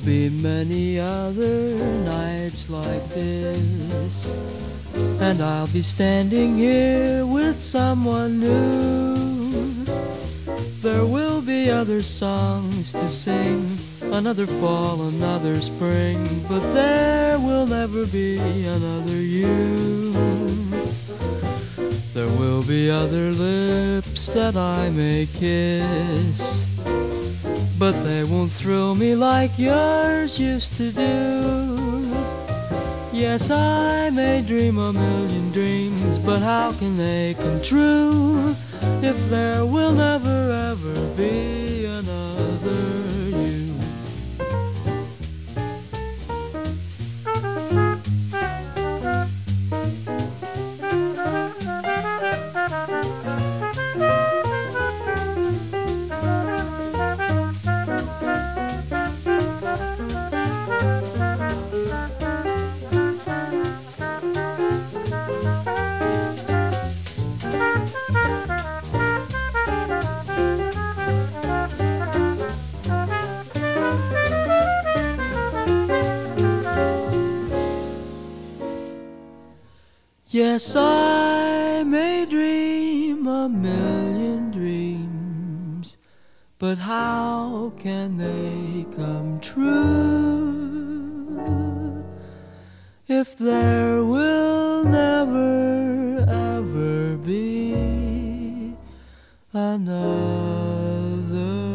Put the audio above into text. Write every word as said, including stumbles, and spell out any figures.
be many other nights like this, and I'll be standing here with someone new. There will be other songs to sing, another fall, another spring, but there will never be another you. There will be other lips that I may kiss, but they won't thrill me like yours used to do. Yes, I may dream a million dreams, but how can they come true if there will never ever be another you? Yes, I may dream a million dreams, but how can they come true if there will never ever be another